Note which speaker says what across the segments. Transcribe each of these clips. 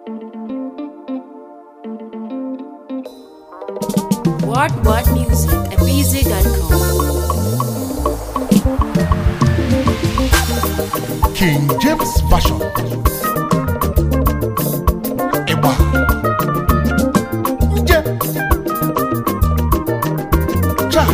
Speaker 1: What music at BZ.com.
Speaker 2: King James Version. Ewa. Nje. Cha.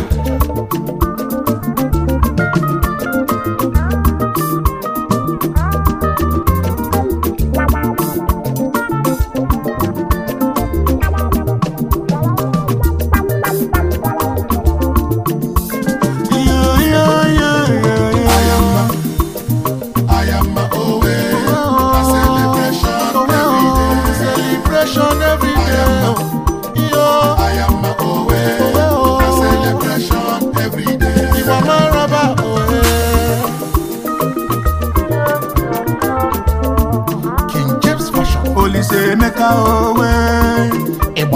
Speaker 3: Emeka owe
Speaker 2: Ịgba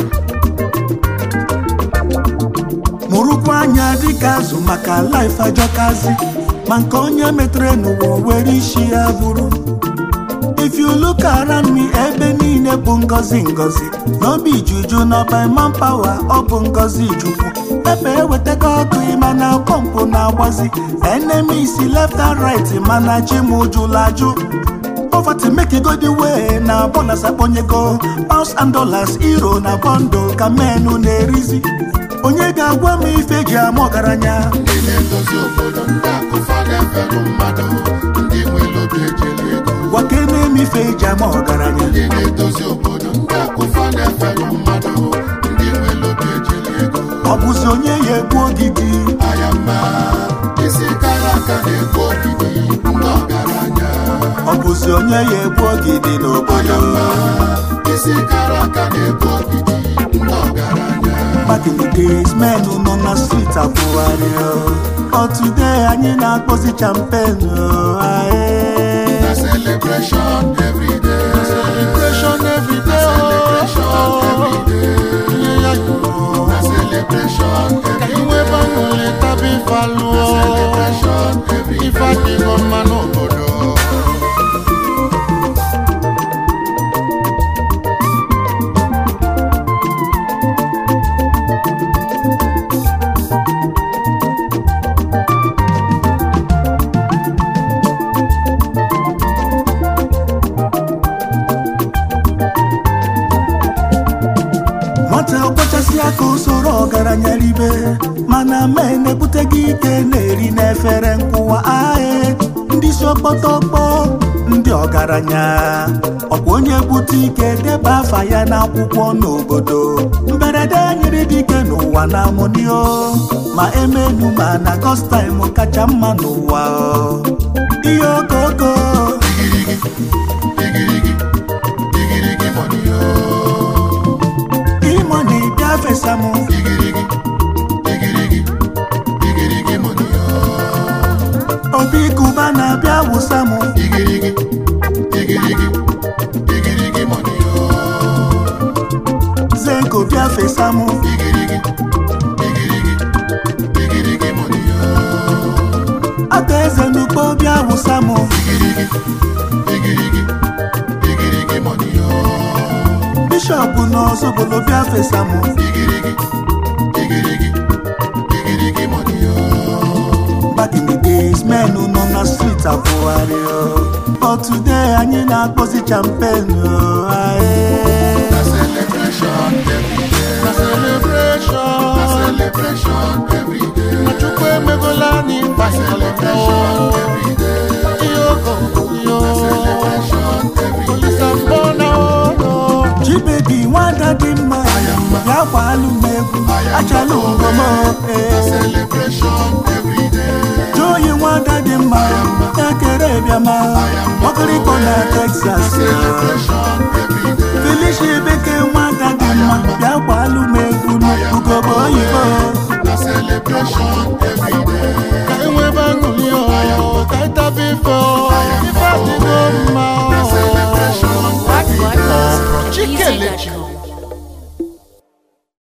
Speaker 3: murukwa anya dịka azụ maka life ajọkazi ma nke onye metere n'ụwa were isi ya bụrụ. If you look around me, ebe niile bụ ngozi ngozi, no be juju no by manpower, ọ bụ ngozi chukwu. Ebe ewetego ọkụ mana pọmpụ na-agbazi, enemies left and right mana chi m jụrụ ajụ. Poverty make you go the way na bonus abonyego, pounds and dollars, euro na bundle ka menu na-erizi. Onye ga-agwa m ife ji ama ọgaranya
Speaker 2: ndị na-edozi obodo ndị akụfa na-efelu mmadụ ndị nwere obi ejeli ego.
Speaker 3: Gwakene m ife ji ama ọgaranya
Speaker 2: ndị na-edozi obodo ndị akụfa na-efelu mmadụ ndị nwere obi ejeli ego.
Speaker 3: ọ bụzi onye ya egbu ogidi
Speaker 2: Ayama isi kara aka na-egbu ogidi ndị ọgaranya.
Speaker 3: ọ bụzi onye ya egbu ogidi n'obodo.
Speaker 2: Isi kara aka na-egbu ogidi ndị ọgaranya.
Speaker 3: Back in the days, men who nọ na street abụgharị but today anyị na-akpọzi champagne
Speaker 2: Na celebration every day. Na celebration every day. Na celebration every day. Na celebration every day.
Speaker 4: Ka iwe banule tabi faluo.
Speaker 2: Na celebration every day.
Speaker 4: Ifa digo mano obodo.
Speaker 3: nwata ọkpọchasị aka usoro ọgaranya ribe mana men ebuteghị ike na-eri n'efere nkwụwa ahịa. Ndị isi ọkpọtọkpọ ndị ọgaranya ọkwa onye bute ike deba afa ya n'akwụkwọ n'obodo. Mberede nyere dike n'ụwa na amonio ma emenu ma na kọstaim kacha mma n'ụwa. Ihe okoko
Speaker 2: Digirigi money yo.
Speaker 3: imoni bịa fesamu
Speaker 2: Digirigi money yo.
Speaker 3: obi kuba na bịa wụsamu
Speaker 2: Digirigi money yo.
Speaker 3: zenko bịa fesamu
Speaker 2: Digirigi money yo.
Speaker 3: aka eze n'ugbo bịa wụsamu
Speaker 2: Digirigi money yo.
Speaker 3: bishọp n'ọzọbolo bịa fesamu
Speaker 2: Digirigi money yo.
Speaker 3: back in the days men nọ na street abụgharị but today anyị na-akpọzi champagne
Speaker 2: Na celebration every day.
Speaker 4: Na celebration.
Speaker 2: Na celebration every day.
Speaker 4: Na chukwu emegola ni
Speaker 2: Na
Speaker 4: fa
Speaker 2: celebration every day.
Speaker 4: Iyoko yo.
Speaker 2: Na celebration every day.
Speaker 4: Olisa mbona ono.
Speaker 3: jibebi nwada dị mma ya gbalụ m egwu achala ngomo
Speaker 2: Na celebration every day.
Speaker 3: joyi nwada dị mma ekere bịama ọkụrịkọ na Texas
Speaker 2: Celebration every day.
Speaker 3: Felicia Bekee nwada dị mma bịa gbalụ m egwu n'ugogbe oyibo.
Speaker 2: Na